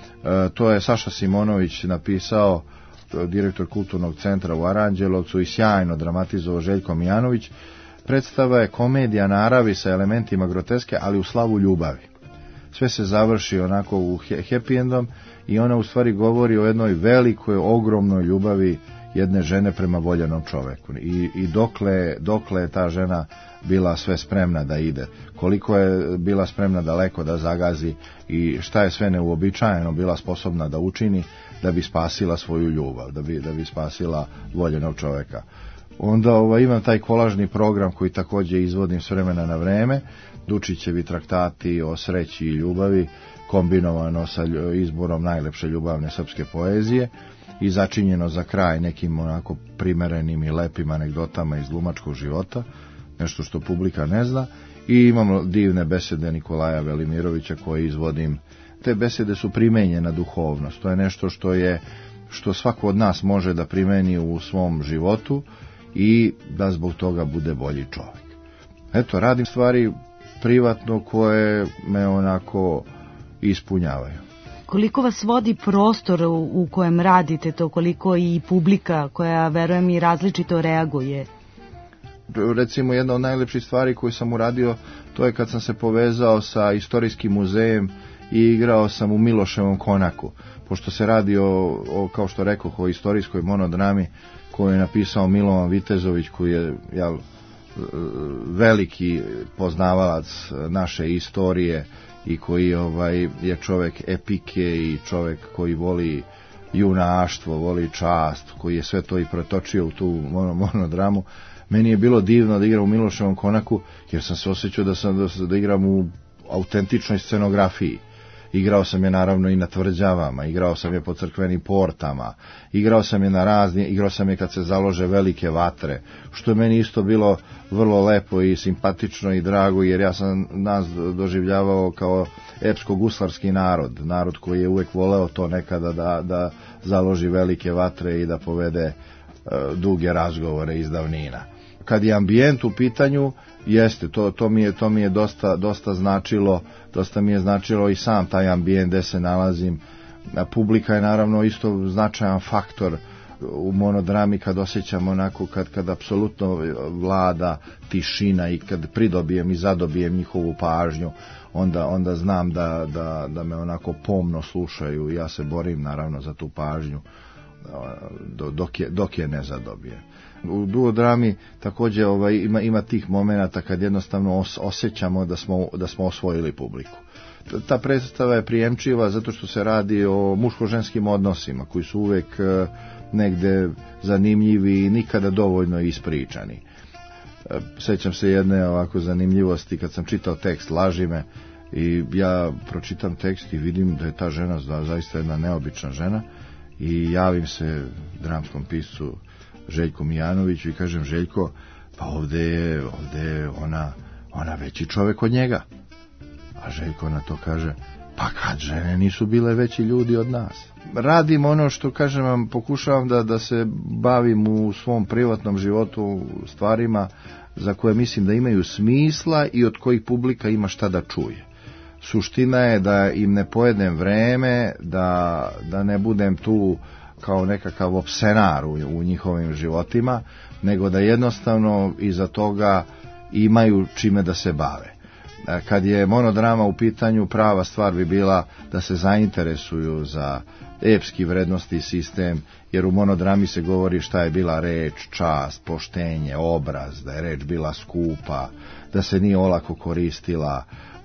E, to je Saša Simonović napisao, direktor Kulturnog centra u Aranđelovcu, i sjajno dramatizovao Željko Mijanović. Predstava je komedija naravi sa elementima groteske, ali u slavu ljubavi. Sve se završi onako u happy endom i ona u stvari govori o jednoj velikoj, ogromnoj ljubavi jedne žene prema voljenom čoveku. I, i dokle, dokle je ta žena bila sve spremna da ide, koliko je bila spremna daleko da zagazi i šta je sve neuobičajeno bila sposobna da učini da bi spasila svoju ljubav, da bi, da bi spasila voljenog čoveka. Onda ovaj, imam taj kolažni program koji također izvodim s vremena na vreme, Dučićevi traktati o sreći i ljubavi, kombinovano sa izborom najlepše ljubavne srpske poezije i začinjeno za kraj nekim onako primerenim i lepim anegdotama iz glumačkog života, nešto što publika ne zna. I imamo divne besede Nikolaja Velimirovića koje izvodim. Te besede su primenjena duhovnost, to je nešto što je što svako od nas može da primeni u svom životu i da zbog toga bude bolji čovjek. Eto, radim stvari privatno koje me onako ispunjavaju. Koliko vas vodi prostor u, u kojem radite to, koliko i publika koja, verujem, i različito reaguje? Recimo, jedna od najlepših stvari koju sam uradio, to je kad sam se povezao sa Istorijskim muzejem i igrao sam u Miloševom konaku. Pošto se radi o, o kao što rekoh, o istorijskoj monodrami koju je napisao Milovan Vitezović, koji je jel, veliki poznavalac naše istorije i koji ovaj, je čovjek epike i čovjek koji voli junaštvo, voli čast, koji je sve to i pretočio u tu monodramu. Meni je bilo divno da igram u Miloševom konaku, jer sam se osjećao da sam da, da igram u autentičnoj scenografiji. Igrao sam je naravno i na tvrđavama, igrao sam je po crkvenim portama, igrao sam je na razni, igrao sam je kad se založe velike vatre, što je meni isto bilo vrlo lepo i simpatično i drago, jer ja sam nas doživljavao kao epsko-guslarski narod, narod koji je uvek voleo to nekada da, da založi velike vatre i da povede uh, duge razgovore iz davnina. Kad je ambijent u pitanju, jeste, to, to mi je, to mi je dosta, dosta značilo, dosta mi je značilo i sam taj ambijent gde se nalazim. Publika je naravno isto značajan faktor u monodrami, kad osjećam onako, kad, kad apsolutno vlada tišina i kad pridobijem i zadobijem njihovu pažnju, onda, onda znam da, da, da me onako pomno slušaju i ja se borim naravno za tu pažnju dok je, dok je ne zadobijem. U duodrami također ovaj, ima, ima tih momenata kad jednostavno os, osjećamo da smo, da smo osvojili publiku. Ta predstava je prijemčiva zato što se radi o muško-ženskim odnosima koji su uvek e, negde zanimljivi i nikada dovoljno ispričani. E, sećam se jedne ovako zanimljivosti kad sam čitao tekst Laži me i ja pročitam tekst i vidim da je ta žena zaista jedna neobična žena i javim se dramskom piscu Željku Mijanoviću i kažem: Željko, pa ovdje je, ovdje je ona, ona veći čovjek od njega. A Željko na to kaže: pa kad žene nisu bile veći ljudi od nas. Radim ono što, kažem vam, pokušavam da, da se bavim u svom privatnom životu stvarima za koje mislim da imaju smisla i od kojih publika ima šta da čuje. Suština je da im ne pojedem vreme, da, da ne budem tu kao nekakav opsenar u, u njihovim životima, nego da jednostavno iza toga imaju čime da se bave. Kad je monodrama u pitanju, prava stvar bi bila da se zainteresuju za epski vrednosti sistem, jer u monodrami se govori šta je bila reč, čast, poštenje, obraz, da je reč bila skupa, da se nije olako koristila,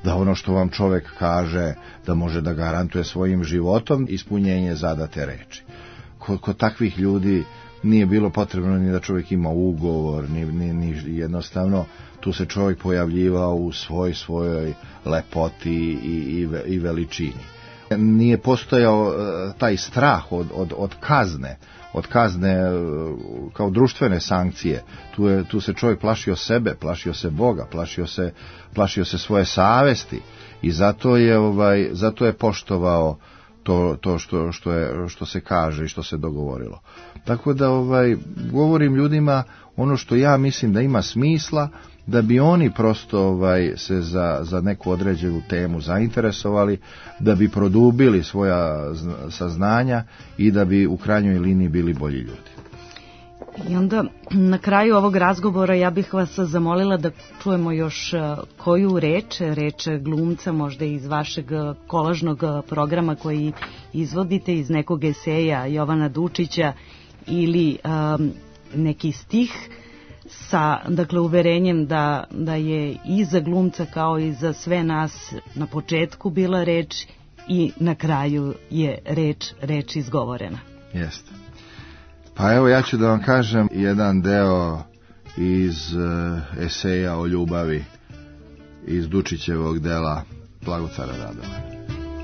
da ono što vam čovjek kaže, da može da garantuje svojim životom ispunjenje zadate reči. Kod, kod takvih ljudi nije bilo potrebno ni da čovjek ima ugovor, ni, ni, ni jednostavno tu se čovjek pojavljivao u svoj svojoj lepoti i, i, i veličini. Nije postojao taj strah od, od, od kazne, od kazne kao društvene sankcije. Tu, je, tu se čovjek plašio sebe, plašio se Boga, plašio se, plašio se svoje savesti i zato je, ovaj, zato je poštovao to, to što, što, je, što se kaže i što se dogovorilo. Tako da ovaj, govorim ljudima ono što ja mislim da ima smisla, da bi oni prosto ovaj, se za, za neku određenu temu zainteresovali, da bi produbili svoja saznanja i da bi u krajnjoj liniji bili bolji ljudi. I onda na kraju ovog razgovora ja bih vas zamolila da čujemo još koju reč, reč glumca možda iz vašeg kolažnog programa koji izvodite, iz nekog eseja Jovana Dučića ili um, neki stih sa, dakle, uverenjem da, da je i za glumca kao i za sve nas na početku bila reč i na kraju je reč, reč izgovorena. Jeste. Pa evo ja ću da vam kažem jedan deo iz uh, eseja o ljubavi iz Dučićevog dela Blagocara Radova.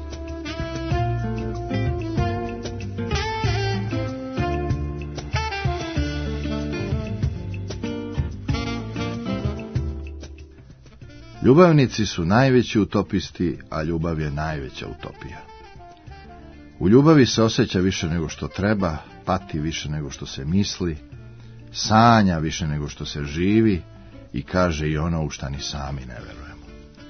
Ljubavnici su najveći utopisti, a ljubav je najveća utopija. U ljubavi se osjeća više nego što treba, pati više nego što se misli, sanja više nego što se živi i kaže i ono u šta ni sami ne verujemo.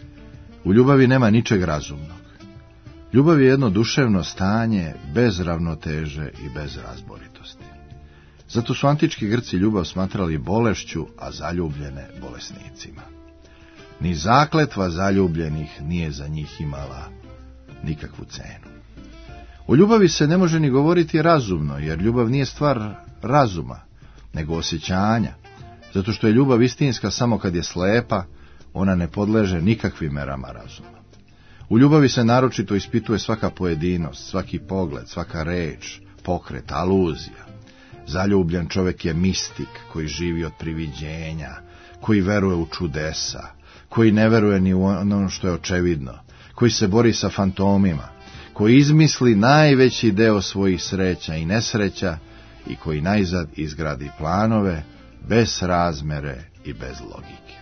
U ljubavi nema ničeg razumnog. Ljubav je jedno duševno stanje bez ravnoteže i bez razboritosti. Zato su antički Grci ljubav smatrali bolešću, a zaljubljene bolesnicima. Ni zakletva zaljubljenih nije za njih imala nikakvu cenu. O ljubavi se ne može ni govoriti razumno, jer ljubav nije stvar razuma, nego osjećanja. Zato što je ljubav istinska samo kad je slepa, ona ne podleže nikakvim merama razuma. U ljubavi se naročito ispituje svaka pojedinost, svaki pogled, svaka reč, pokret, aluzija. Zaljubljen čovjek je mistik koji živi od priviđenja, koji veruje u čudesa, koji ne veruje ni u ono što je očevidno, koji se bori sa fantomima, koji izmisli najveći deo svojih sreća i nesreća i koji najzad izgradi planove bez razmere i bez logike.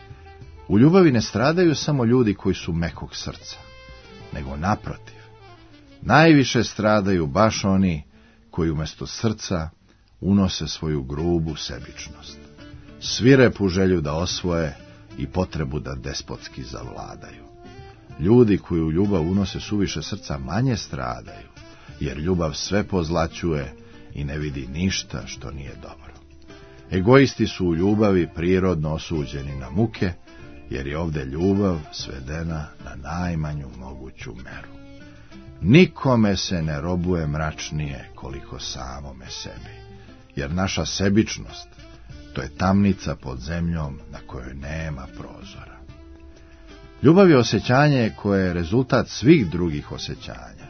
U ljubavi ne stradaju samo ljudi koji su mekog srca, nego naprotiv. Najviše stradaju baš oni koji umjesto srca unose svoju grubu sebičnost, svirepu želju da osvoje i potrebu da despotski zavladaju. Ljudi koji u ljubav unose suviše srca manje stradaju, jer ljubav sve pozlaćuje i ne vidi ništa što nije dobro. Egoisti su u ljubavi prirodno osuđeni na muke, jer je ovdje ljubav svedena na najmanju moguću meru. Nikome se ne robuje mračnije koliko samome sebi, jer naša sebičnost, to je tamnica pod zemljom na kojoj nema prozora. Ljubav je osjećanje koje je rezultat svih drugih osjećanja,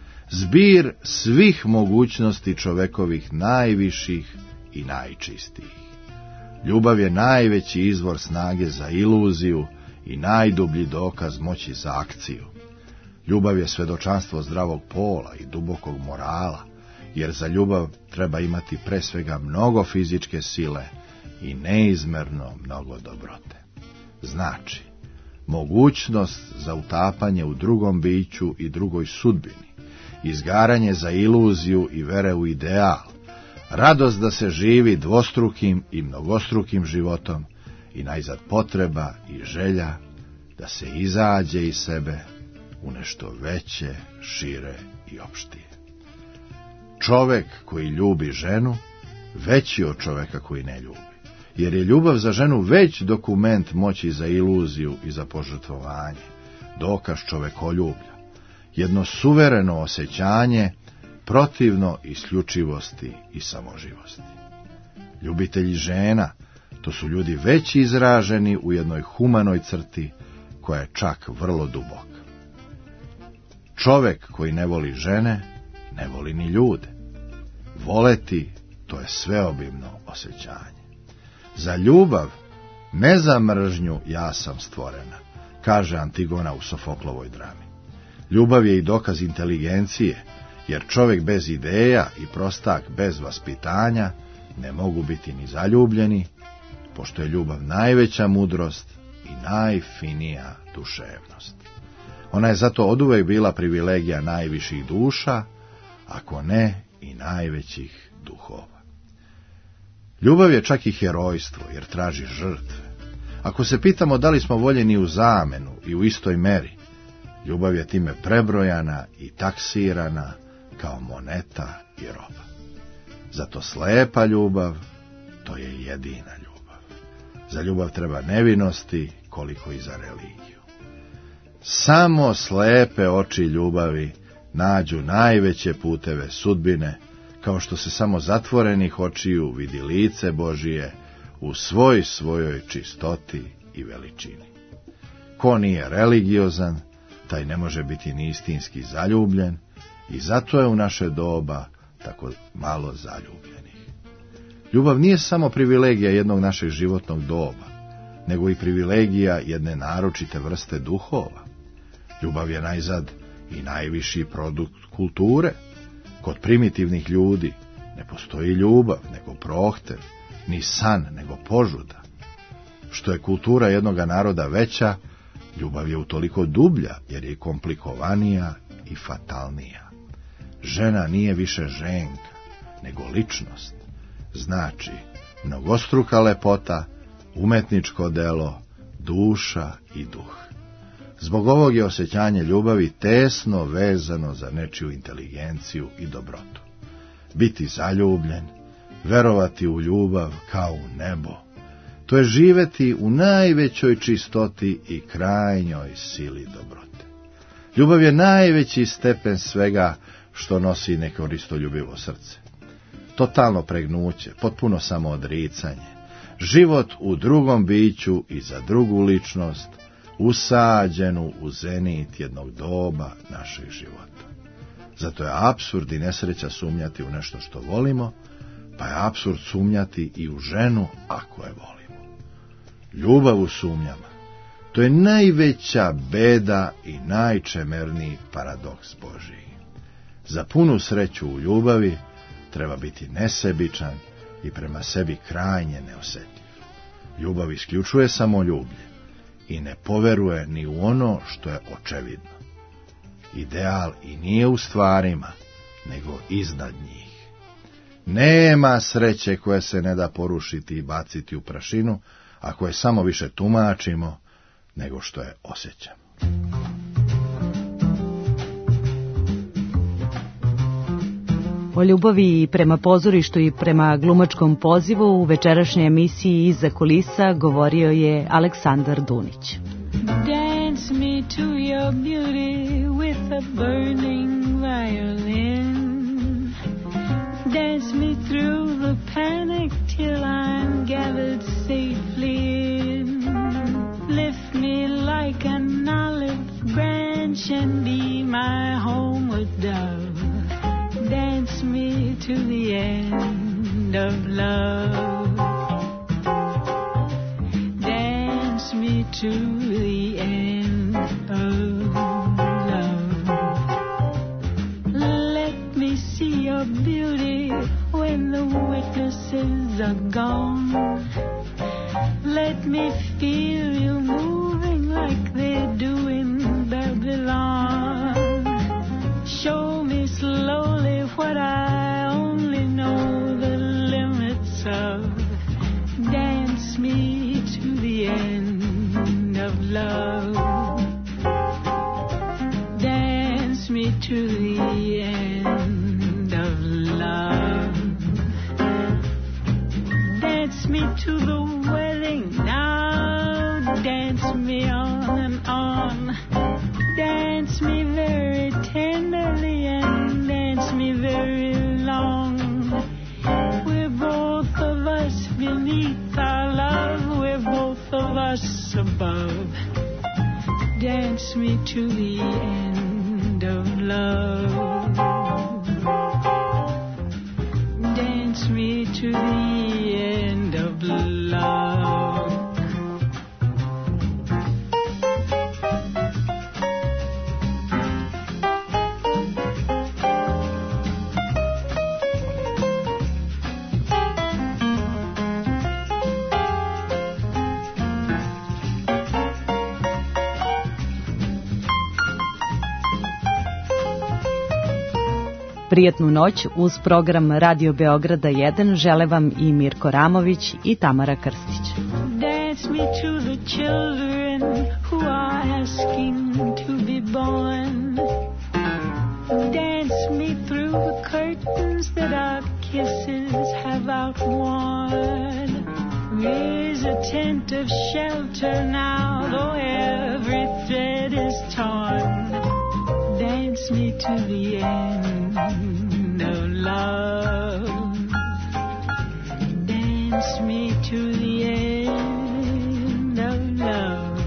zbir svih mogućnosti čovekovih najviših i najčistijih. Ljubav je najveći izvor snage za iluziju i najdublji dokaz moći za akciju. Ljubav je svedočanstvo zdravog pola i dubokog morala, jer za ljubav treba imati pre svega mnogo fizičke sile i neizmerno mnogo dobrote. Znači, mogućnost za utapanje u drugom biću i drugoj sudbini, izgaranje za iluziju i vere u ideal, radost da se živi dvostrukim i mnogostrukim životom i najzad potreba i želja da se izađe iz sebe u nešto veće, šire i opštije. Čovek koji ljubi ženu veći od čoveka koji ne ljubi, jer je ljubav za ženu već dokument moći za iluziju i za požrtvovanje, dokaz čovekoljublja, jedno suvereno osjećanje protivno isključivosti i samoživosti. Ljubitelji žena, to su ljudi već izraženi u jednoj humanoj crti koja je čak vrlo duboka. Čovek koji ne voli žene, ne voli ni ljude. Voleti, to je sveobimno osjećanje. Za ljubav, ne za mržnju, ja sam stvorena, kaže Antigona u Sofoklovoj drami. Ljubav je i dokaz inteligencije, jer čovjek bez ideja i prostak bez vaspitanja ne mogu biti ni zaljubljeni, pošto je ljubav najveća mudrost i najfinija duševnost. Ona je zato oduvek bila privilegija najviših duša, ako ne i najvećih duhova. Ljubav je čak i herojstvo, jer traži žrtve. Ako se pitamo da li smo voljeni u zamenu i u istoj meri, ljubav je time prebrojana i taksirana kao moneta i roba. Zato slepa ljubav, to je jedina ljubav. Za ljubav treba nevinosti koliko i za religiju. Samo slepe oči ljubavi nađu najveće puteve sudbine, kao što se samo zatvorenih očiju vidi lice Božije u svoj svojoj čistoti i veličini. Ko nije religiozan, taj ne može biti ni istinski zaljubljen, i zato je u naše doba tako malo zaljubljenih. Ljubav nije samo privilegija jednog našeg životnog doba, nego i privilegija jedne naročite vrste duhova. Ljubav je najzad i najviši produkt kulture. Kod primitivnih ljudi ne postoji ljubav, nego prohtev, ni san, nego požuda. Što je kultura jednog naroda veća, ljubav je utoliko dublja, jer je komplikovanija i fatalnija. Žena nije više ženka, nego ličnost. Znači, mnogostruka lepota, umetničko delo, duša i duh. Zbog ovog je osjećanje ljubavi tesno vezano za nečiju inteligenciju i dobrotu. Biti zaljubljen, verovati u ljubav kao u nebo, to je živeti u najvećoj čistoti i krajnjoj sili dobrote. Ljubav je najveći stepen svega što nosi nekoristoljubivo srce. Totalno pregnuće, potpuno samoodricanje, život u drugom biću i za drugu ličnost, usađenu u zenit jednog doba našeg života. Zato je apsurd i nesreća sumnjati u nešto što volimo, pa je apsurd sumnjati i u ženu ako je volimo. Ljubav u sumnjama, to je najveća beda i najčemerniji paradoks Božiji. Za punu sreću u ljubavi treba biti nesebičan i prema sebi krajnje neosjetljiv. Ljubav isključuje samoljublje i ne poveruje ni u ono što je očevidno. Ideal i nije u stvarima, nego iznad njih. Nema sreće koja se ne da porušiti i baciti u prašinu, ako je samo više tumačimo, nego što je osjećamo. O ljubavi i prema pozorištu i prema glumačkom pozivu u večerašnjoj emisiji Iza kulisa govorio je Aleksandar Dunić. Dance me to your beauty with a burning violin. Dance me through the panic till I'm gathered safely in. Lift me like an olive branch and be my homeward dove. Dance me to the end of love. Dance me to the end of love. Let me see your beauty when the witnesses are gone. Let me feel you moving like they do in Babylon. Show me slowly what I only know the limits of. Dance me to the end of love. Dance me to the end of love. Dance me to the wedding now. Dance me on and on. Dance me very tenderly and dance me very long. We're both of us beneath our love. We're both of us above. Dance me to the end of love. Dance me to the end of love. Prijetnu noć uz program Radio Beograda jedan žele vam i Mirko Ramović i Tamara Krstić. Dance me to the children who are asking to be born. Dance me through the curtains that our kisses have outworn. Raise a tent of shelter now, though every thread is torn. Dance me to the end of love. Dance me to the end of love.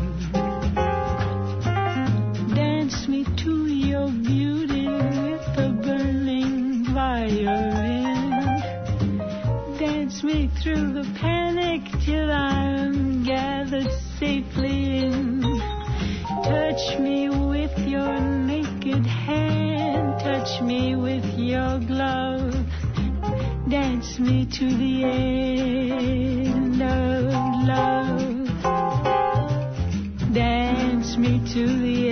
Dance me to your beauty with a burning violin. Dance me through the panic till I'm gathered safely in. Touch me with your naked hand, touch me with your glove. Dance me to the end of love. Dance me to the